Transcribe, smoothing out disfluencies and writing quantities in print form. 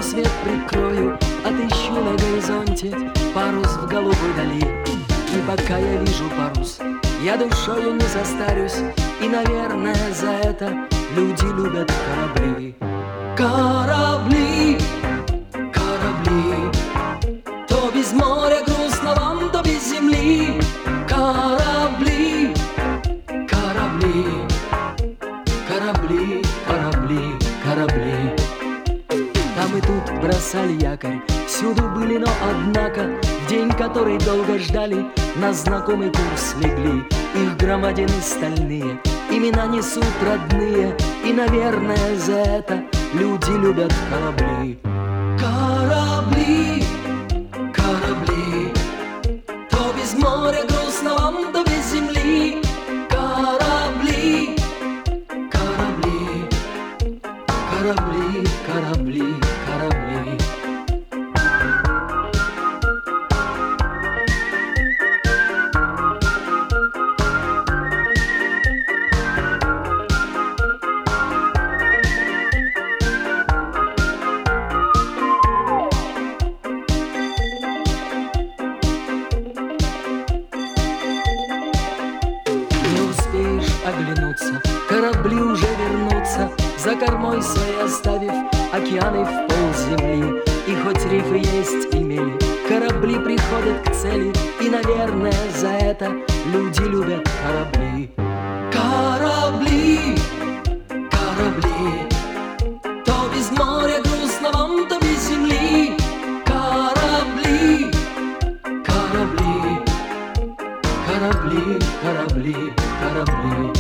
свет прикрою, отыщу на горизонте парус в голубой дали. И пока я вижу парус, я душою не состарюсь, и, наверное, за это люди любят корабли. Корабли, корабли, то без моря грустно вам, то без земли. Корабли, корабли, корабли, корабли, корабли. Там и тут бросали якорь, всюду были, но однако в день, который долго ждали, на знакомый курс легли. Их громадины стальные, имена несут родные, и, наверное, за это люди любят корабли. Корабли, корабли, то без моря грустно вам, то без земли. Корабли, корабли, корабли, корабли, корабли. Оглянуться, корабли уже вернутся, за кормой своей оставив океаны в полземли. И хоть рифы есть и мели, корабли приходят к цели, и, наверное, за это люди любят корабли. Корабли, корабли, то без моря грустно вам, то без земли. Корабли, корабли, корабли, корабли, корабли.